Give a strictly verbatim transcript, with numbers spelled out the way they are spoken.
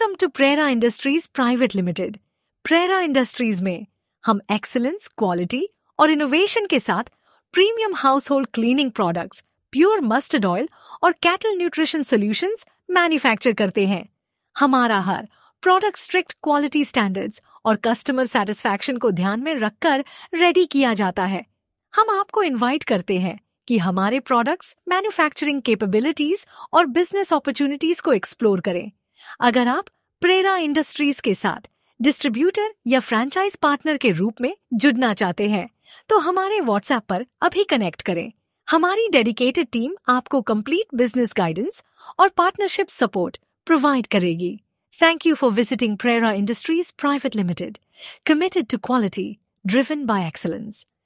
Welcome to Prera industries private limited. Prera industries में हम excellence, quality और इनोवेशन के साथ premium household cleaning products, pure mustard oil और कैटल न्यूट्रिशन सॉल्यूशंस मैन्युफैक्चर करते हैं। हमारा हर प्रोडक्ट स्ट्रिक्ट क्वालिटी स्टैंडर्ड्स और कस्टमर सेटिस्फैक्शन को ध्यान में रखकर रेडी किया जाता है। हम आपको इनवाइट करते हैं कि हमारे प्रोडक्ट्स, मैन्युफैक्चरिंग कैपेबिलिटीज और बिजनेस अपॉर्चुनिटीज को एक्सप्लोर करें। अगर आप प्रेरा इंडस्ट्रीज के साथ डिस्ट्रीब्यूटर या फ्रैंचाइज पार्टनर के रूप में जुड़ना चाहते हैं तो हमारे व्हाट्सएप पर अभी कनेक्ट करें। हमारी डेडिकेटेड टीम आपको कंप्लीट बिजनेस गाइडेंस और पार्टनरशिप सपोर्ट प्रोवाइड करेगी। Thank you for visiting Prera Industries Private Limited, committed to quality, driven by excellence.